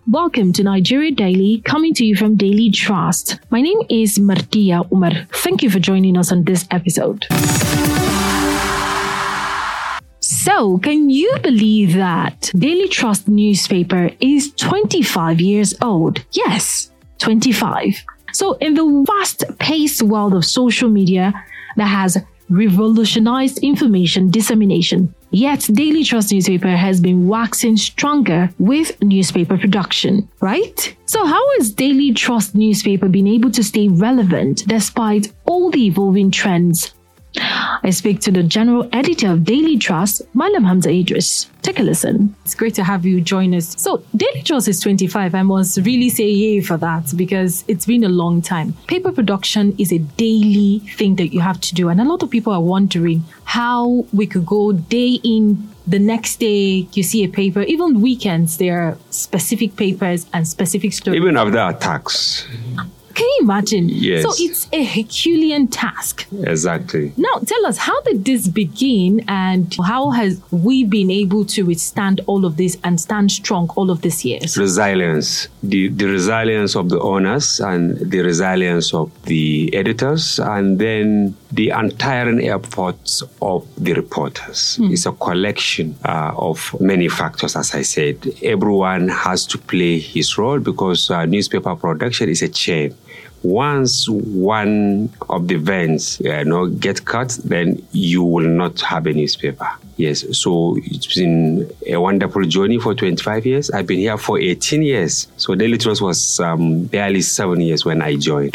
Welcome to Nigeria Daily, coming to you from Daily Trust. My name is Martia Umar. Thank you for joining us on this episode. So, can you believe that Daily Trust newspaper is 25 years old? Yes, 25. So, in the fast-paced world of social media that has revolutionized information dissemination, yet Daily Trust newspaper has been waxing stronger with newspaper production, right? So how has Daily Trust newspaper been able to stay relevant despite all the evolving trends? I speak to the general editor of Daily Trust, Malam Hamza Idris. Take a listen. It's great to have you join us. So Daily Trust is 25. I must really say yay for that because it's been a long time. Paper production is a daily thing that you have to do. And a lot of people are wondering how we could go day in, the next day you see a paper. Even weekends, there are specific papers and specific stories. Even after attacks. Can you imagine? Yes. So it's a Herculean task. Exactly. Now, tell us, how did this begin and how has we been able to withstand all of this and stand strong all of these years? Resilience. The resilience of the owners and the resilience of the editors and then the untiring efforts of the reporters. It's a collection of many factors, as I said. Everyone has to play his role because newspaper production is a chain. Once one of the veins get cut, then you will not have a newspaper. Yes, so it's been a wonderful journey for 25 years. I've been here for 18 years. So Daily Trust was barely 7 years when I joined,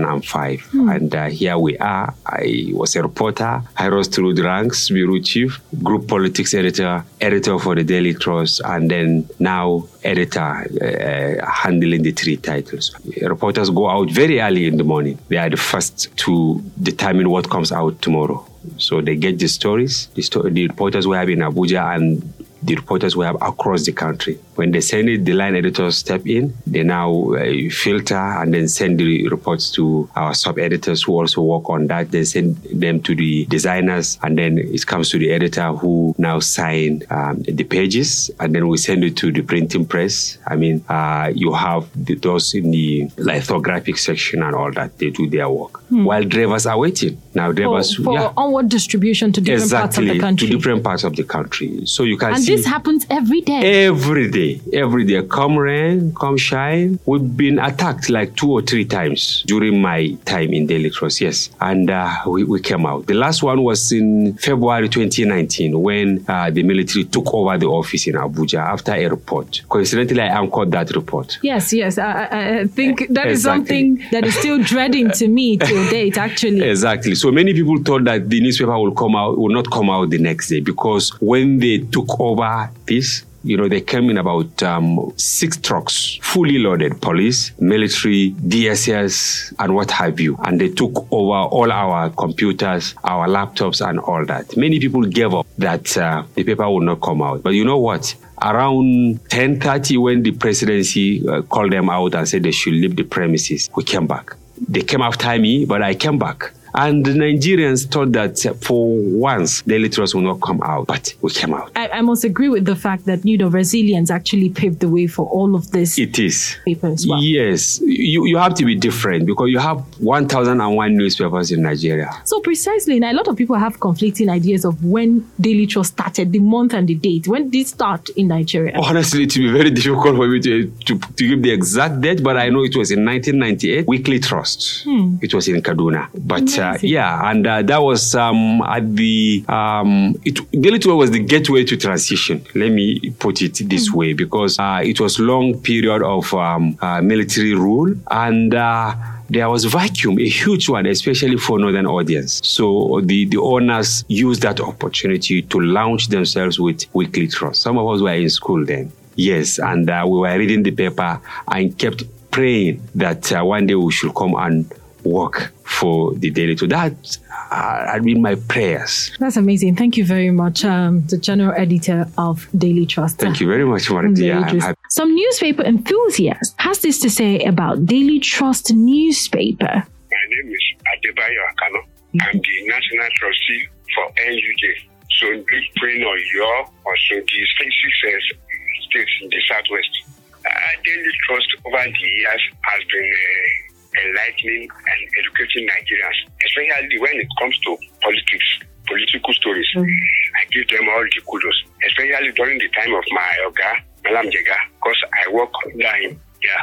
2005. And here we are. I was a reporter. I rose through the ranks, bureau chief, group politics editor, editor for the Daily Trust, and then now editor handling the 3 titles. Reporters go out very early in the morning. They are the first to determine what comes out tomorrow. So they get the stories. The reporters we have in Abuja and the reporters we have across the country. When they send it, the line editors step in. They now filter and then send the reports to our sub-editors who also work on that. They send them to the designers and then it comes to the editor who now sign the pages and then we send it to the printing press. I mean, you have those in the lithographic section and all that. They do their work. While drivers are waiting. Now drivers... For onward distribution to different parts of the country. To different parts of the country. So you can see... And this happens every day? Every day. Come rain, come shine. We've been attacked like 2 or 3 times during my time in Daily Trust, yes. And we came out. The last one was in February 2019 when the military took over the office in Abuja after a report. Coincidentally, I anchored that report. Yes. I think that is something that is still dreading to me till date, actually. Exactly. So many people thought that the newspaper will not come out the next day because when they took over this, they came in about 6 trucks, fully loaded, police, military, DSS, and what have you. And they took over all our computers, our laptops, and all that. Many people gave up that the paper would not come out. But you know what? Around 10:30, when the presidency called them out and said they should leave the premises, we came back. They came after me, but I came back. And the Nigerians thought that for once, Daily Trust will not come out, but we came out. I must agree with the fact that, resilience actually paved the way for all of this. It is. Paper as well. Yes. You have to be different because you have 1,001 newspapers in Nigeria. So precisely, and a lot of people have conflicting ideas of when Daily Trust started, the month and the date. When did it start in Nigeria? Honestly, it will be very difficult for me to give the exact date, but I know it was in 1998, Weekly Trust. It was in Kaduna. But that was at the... Daily Trust was the gateway to transition. Let me put it this way, because it was long period of military rule and there was vacuum, a huge one, especially for northern audience. So the owners used that opportunity to launch themselves with Weekly Trust. Some of us were in school then. Yes, and we were reading the paper and kept praying that one day we should come and work for the Daily Trust. That had been my prayers. That's amazing. Thank you very much, the general editor of Daily Trust. Thank you very much, Martia. Some newspaper enthusiast has this to say about Daily Trust newspaper. My name is Adebayo Akano. I'm the national trustee for NUJ. So in Plain or York or Sungi states in the Southwest. Daily Trust over the years has been enlightening and educating Nigerians, especially when it comes to political stories. I give them all the kudos, especially during the time of my Oga, Malam Jega, because I work under him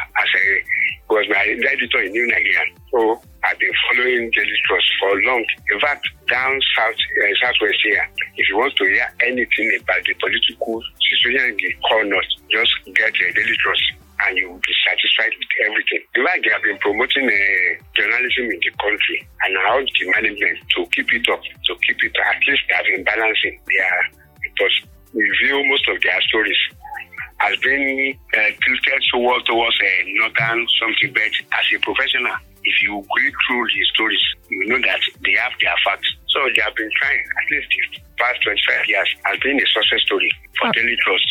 was my editor in New Nigerian. So I've been following Daily Trust for long. In fact, down southwest here, if you want to hear anything about the political situation in the core north, just get a Daily Trust and you will be satisfied with everything. In fact, they have been promoting journalism in the country, and I urge the management to keep it up, at least they have been balancing because review most of their stories has been tilted towards northern something, but as a professional, if you go through the stories, you know that they have their facts. So they have been trying, at least the past 25 years, has been a success story for Daily Trust.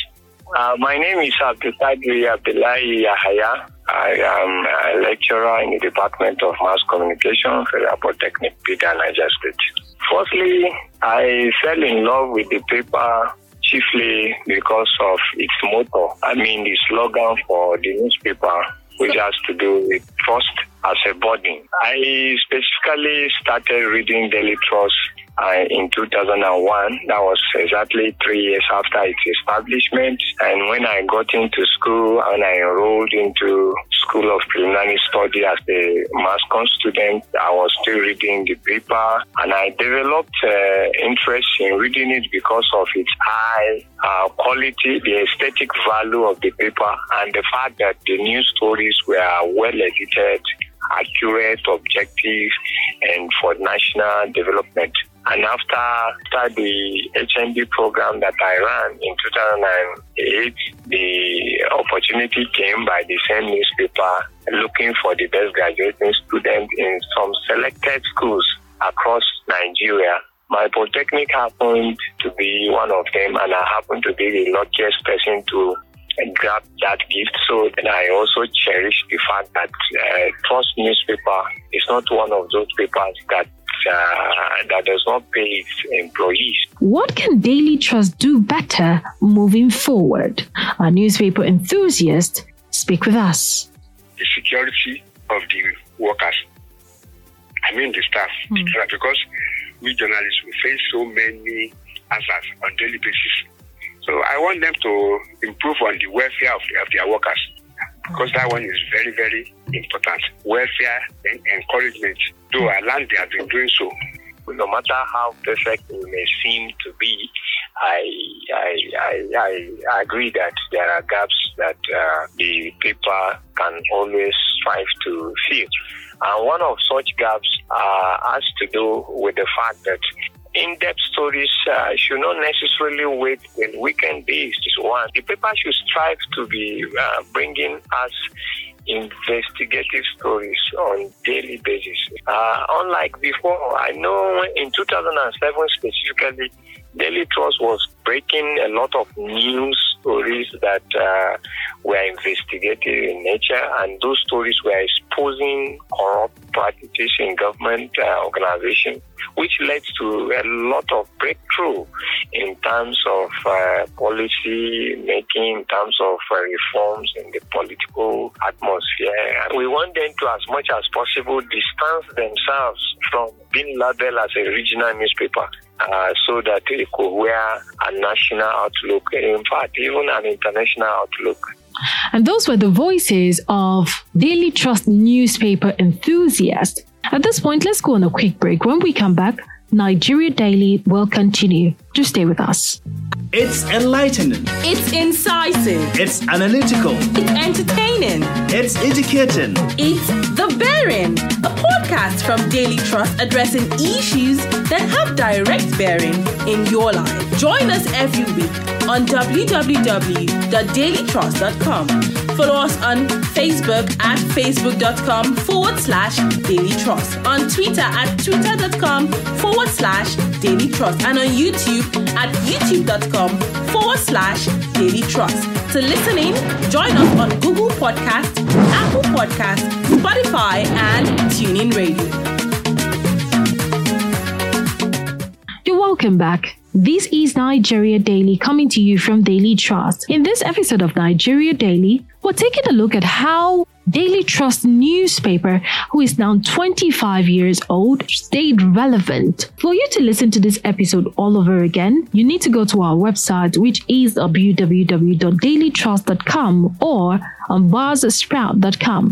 My name is Abdulkadir Abdullahi Yahaya. I am a lecturer in the Department of Mass Communication, Federal Polytechnic, Peter, Niger State. Firstly, I fell in love with the paper chiefly because of its motto. The slogan for the newspaper, which has to do with trust as a body. I specifically started reading Daily Trust in 2001. That was exactly 3 years after its establishment. And when I got into school and I enrolled into School of Preliminary Study as a mass comm student, I was still reading the paper, and I developed interest in reading it because of its high quality, the aesthetic value of the paper, and the fact that the news stories were well edited, accurate, objective, and for national development. And after the HND program that I ran in 2008, the opportunity came by the same newspaper looking for the best graduating student in some selected schools across Nigeria. My polytechnic happened to be one of them, and I happened to be the luckiest person to grab that gift. So then I also cherish the fact that Trust newspaper is not one of those papers that does not pay its employees. What can Daily Trust do better moving forward? Our newspaper enthusiast speak with us. The security of the workers, the staff, because we journalists, we face so many hazards on a daily basis. So I want them to improve on the welfare of their workers, because that one is very, very important. Welfare and encouragement. Though I learned they have been doing so. No matter how perfect we may seem to be, I agree that there are gaps that the paper can always strive to fill. And one of such gaps has to do with the fact that in-depth stories should not necessarily wait in weekend days. One, the paper should strive to be bringing us investigative stories on daily basis. Unlike before, I know in 2007 specifically, Daily Trust was breaking a lot of news stories that were investigative in nature, and those stories were exposing corrupt practices in government organizations, which led to a lot of breakthrough in terms of policy making, in terms of reforms in the political atmosphere. And we want them to, as much as possible, distance themselves from being labeled as a regional newspaper, so that they could wear a national outlook, in fact, even an international outlook. And those were the voices of Daily Trust newspaper enthusiasts. At this point, let's go on a quick break. When we come back, Nigeria Daily will continue. Just stay with us. It's enlightening. It's incisive. It's analytical. It's entertaining. It's educating. It's The Bearing, a podcast from Daily Trust addressing issues that have direct bearing in your life. Join us every week on www.dailytrust.com. Follow us on Facebook at facebook.com/Daily Trust, on Twitter at twitter.com/Daily Trust, and on YouTube at youtube.com/Daily Trust. To listen in, join us on Google Podcast, Apple Podcast, Spotify, and TuneIn Radio. You're welcome back. This is Nigeria Daily, coming to you from Daily Trust. In this episode of Nigeria Daily, We're taking a look at how Daily Trust newspaper, who is now 25 years old, stayed relevant. For you to listen to this episode all over again, you need to go to our website, which is www.dailytrust.com or on buzzsprout.com.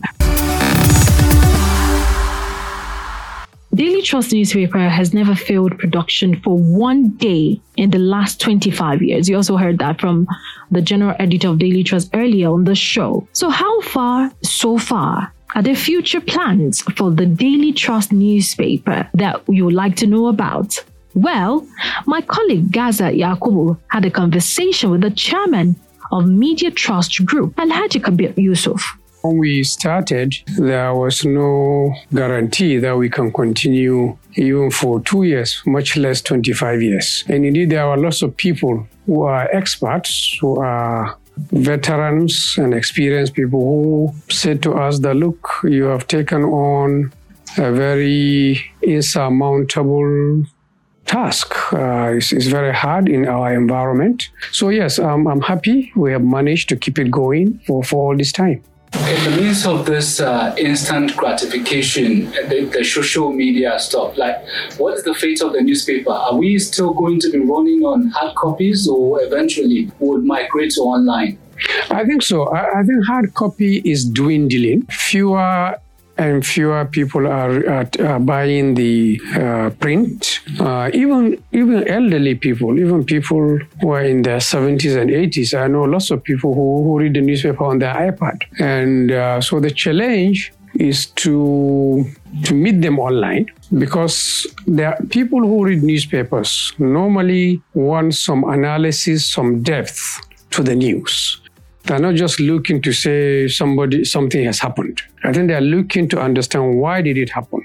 Daily Trust newspaper has never failed production for one day in the last 25 years. You also heard that from the general editor of Daily Trust earlier on the show. So how far, so far? Are there future plans for the Daily Trust newspaper that you would like to know about? Well, my colleague Gaza Yakubu had a conversation with the chairman of Media Trust Group, Alhaji Kabir Yusuf. When we started, there was no guarantee that we can continue even for 2 years, much less 25 years. And indeed, there are lots of people who are experts, who are veterans and experienced people who said to us that, look, you have taken on a very insurmountable task. It's very hard in our environment. So yes, I'm happy we have managed to keep it going for all this time. In the midst of this instant gratification, the social media stuff, like, what is the fate of the newspaper? Are we still going to be running on hard copies, or eventually would migrate to online? I think so. I think hard copy is dwindling. Fewer and fewer people are buying the print. Even elderly people, even people who are in their 70s and 80s. I know lots of people who read the newspaper on their iPad. And so the challenge is to meet them online, because there are people who read newspapers normally want some analysis, some depth to the news. They're not just looking to say something has happened. I think they're looking to understand why did it happen,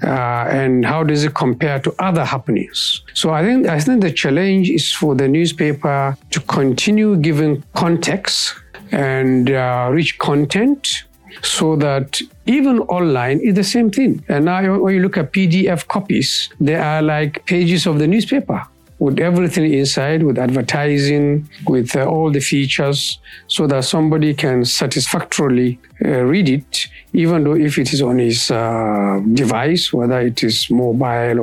and how does it compare to other happenings. So I think the challenge is for the newspaper to continue giving context and rich content, so that even online is the same thing. And now when you look at PDF copies, they are like pages of the newspaper, with everything inside, with advertising, with all the features, so that somebody can satisfactorily read it, even though if it is on his device, whether it is mobile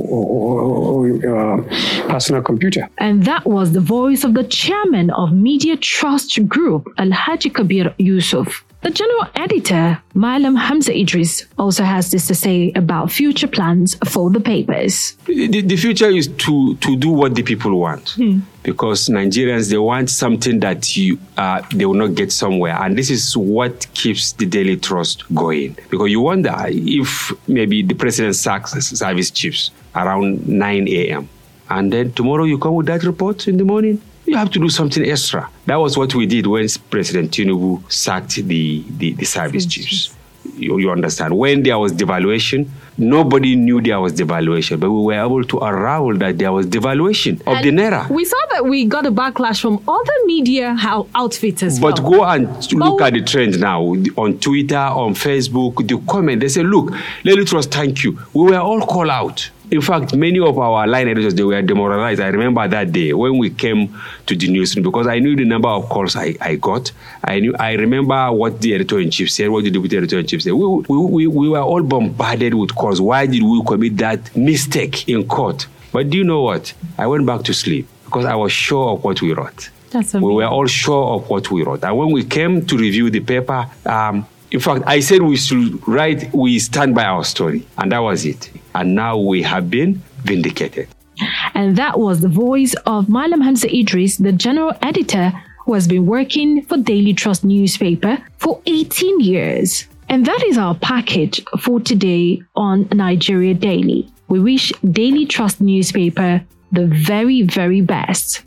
or personal computer. And that was the voice of the chairman of Media Trust Group, Alhaji Kabir Yusuf. The general editor, Malam Hamza Idris, also has this to say about future plans for the papers. The future is to do what the people want. Because Nigerians, they want something that they will not get somewhere. And this is what keeps the Daily Trust going. Because you wonder if maybe the president sacks service chiefs around 9 a.m. And then tomorrow you come with that report in the morning. You have to do something extra. That was what we did when President Tinubu sacked the service chiefs. You understand? When there was devaluation, nobody knew there was devaluation, but we were able to unravel that there was devaluation of the Naira. We saw that we got a backlash from other media outfits as well. But go and look at the trend now on Twitter, on Facebook, the comment. They say, look, Daily Trust, thank you. We were all called out. In fact, many of our line editors, they were demoralized. I remember that day when we came to the newsroom, because I knew the number of calls I got. I remember what the editor-in-chief said, what the deputy editor-in-chief said. We were all bombarded with calls. Why did we commit that mistake in court? But do you know what? I went back to sleep because I was sure of what we wrote. That's amazing. We were all sure of what we wrote. And when we came to review the paper, in fact, I said we should write, we stand by our story. And that was it. And now we have been vindicated. And that was the voice of Malam Hamza Idris, the general editor who has been working for Daily Trust newspaper for 18 years. And that is our package for today on Nigeria Daily. We wish Daily Trust newspaper the very, very best.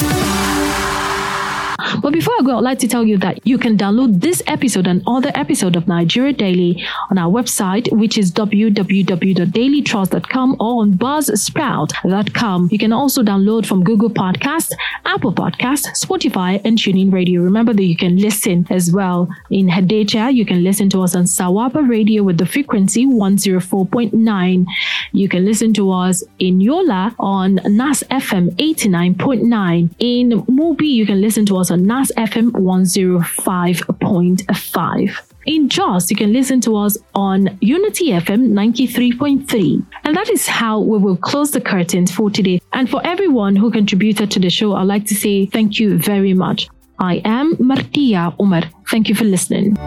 But before I go, I'd like to tell you that you can download this episode and other episodes of Nigeria Daily on our website, which is www.dailytrust.com or on buzzsprout.com. You can also download from Google Podcasts, Apple Podcasts, Spotify, and TuneIn Radio. Remember that you can listen as well in Hadejia. You can listen to us on Sawaba Radio with the frequency 104.9. You can listen to us in Yola on Nas FM 89.9. In Mubi, you can listen to us on on NAS FM 105.5. In Jos, you can listen to us on Unity FM 93.3. And that is how we will close the curtains for today. And for everyone who contributed to the show, I'd like to say thank you very much. I am Martia Umar. Thank you for listening.